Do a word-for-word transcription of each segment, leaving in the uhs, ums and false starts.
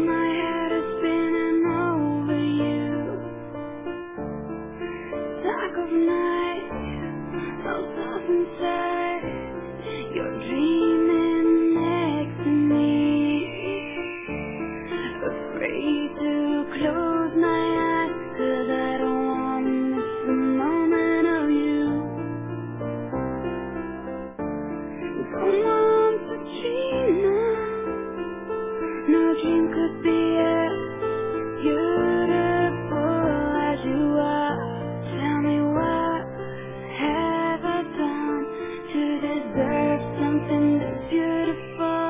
my head is spinning over you. Dark of night, so soft inside. You're dreaming next to me. Afraid to close my eyes, 'cause I don't want to miss a moment of you. Don't want to dream now. No dream could be as beautiful as you are. Tell me, what have I done to deserve something this beautiful?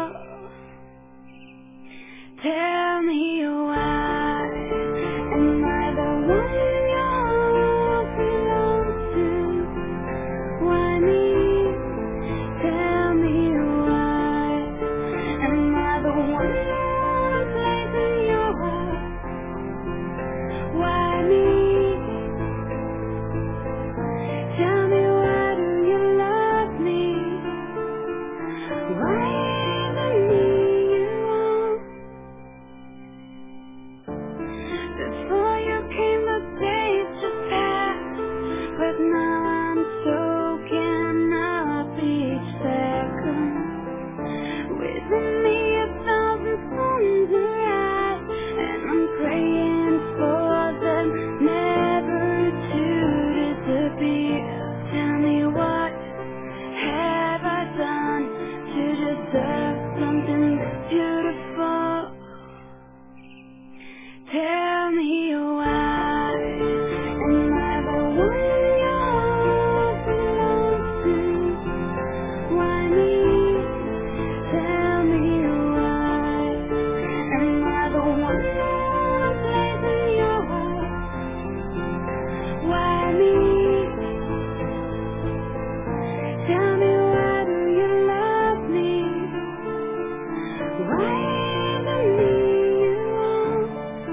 Tell me, why am I the one you belong to? Why me? Tell me, why am I the one you place in your heart? Why me? Tell me, why do you love me? Why is it me you want? Before you came, the days just passed, but now I'm soaking up each second. Within me a thousand suns arise, and I'm praying for them never to disappear. Tell me, what have I done to deserve something this beautiful? Tell me, why am I the one you belong to? Why me? Tell me, why am I the one you place in your heart? Why me? Tell me, why do you love me? Why is it me you want?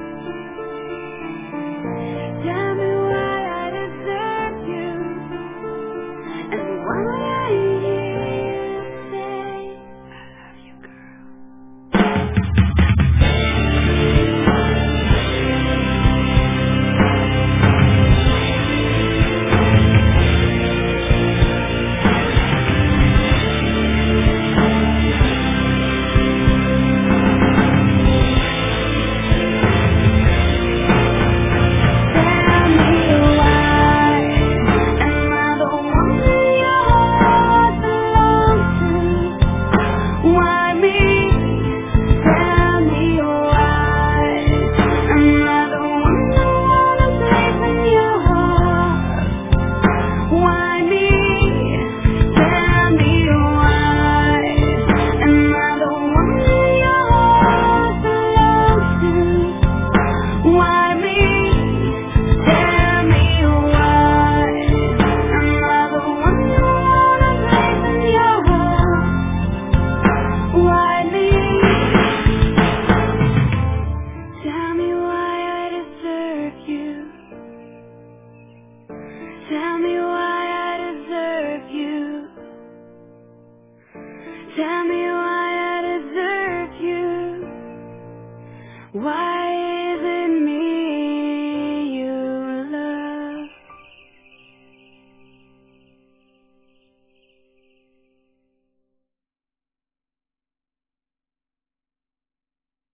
Tell me, why I deserve you, and why I hear you say, I love you, girl. Tell me, why am I the one you belong to? Why me? Tell me, why am I the one you wanna place in your heart? Why me? Tell me, why am I the one you belong to? Why me? Tell me, why am I the one you wanna place in your heart? Why me? Tell me, why I deserve you. Tell me, why I deserve you. Tell me, why I deserve you. Why